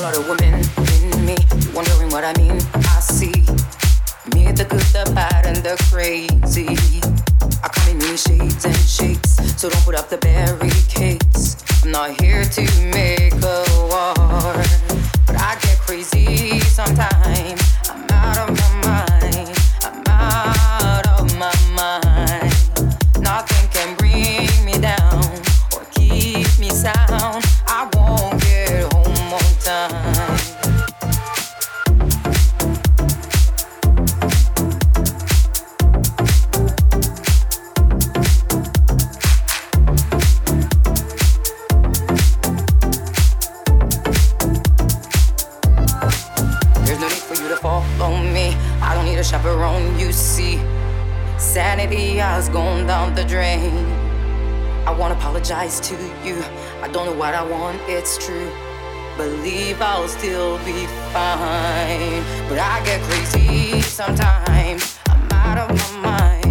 lot of women in me, wondering what I mean. I see me, the good, the bad, and the crazy. I come in many shades and shapes, so don't put up the barricades. I'm not here to make a war, but I get crazy sometimes. I'm out of my mind. I'm out of my mind. Nothing can bring me down or keep me sound. I won't get home on time. There's no need for you to follow me. I don't need a chaperone, you see. Sanity has gone down the drain. I wanna apologize to you. I don't know what I want, it's true. Believe I'll still be fine. But I get crazy sometimes. I'm out of my mind.